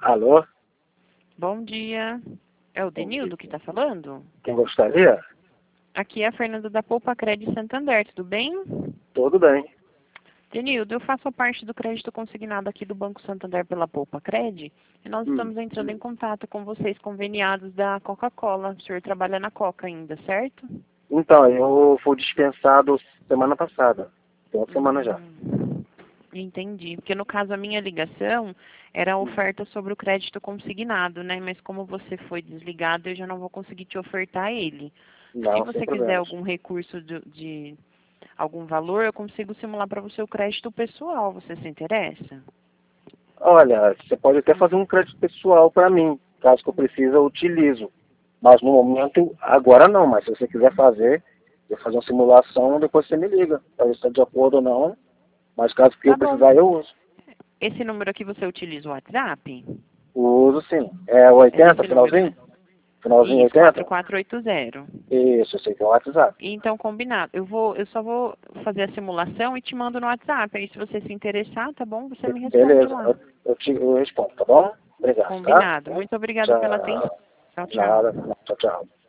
Alô? Bom dia. É o Denildo que está falando? Quem gostaria? Aqui é a Fernanda da Poupa Crédito Santander, tudo bem? Tudo bem. Denildo, eu faço parte do crédito consignado aqui do Banco Santander pela Poupa Cred e nós estamos entrando em contato com vocês conveniados da Coca-Cola. O senhor trabalha na Coca ainda, certo? Então, eu fui dispensado semana passada. Tem uma semana já. Entendi. Porque no caso a minha ligação era a oferta sobre o crédito consignado, né? Mas como você foi desligado, eu já não vou conseguir te ofertar ele. Se Não, sem você quiser problemas. algum recurso de algum valor, eu consigo simular para você o crédito pessoal. Você se interessa? Olha, você pode até fazer um crédito pessoal para mim. Caso que eu precise, eu utilizo. Mas no momento, agora não. Mas se você quiser fazer, eu fazer uma simulação, depois você me liga. Para ver se está de acordo ou não. Mas caso que eu Tá bom. precisar, eu uso. Esse número aqui você utiliza o WhatsApp? Uso sim. É o É 80, nesse número, finalzinho? né? Finalzinho Isso, 80? 4480. Isso, eu sei que é o WhatsApp. Então, combinado. Eu só vou fazer a simulação e te mando no WhatsApp. Aí, se você se interessar, tá bom? Você me responde Beleza, lá. eu respondo, tá bom? Obrigado, tá? Combinado. Muito obrigada pela atenção. Tchau. Tchau, tchau. Nada, tchau, tchau.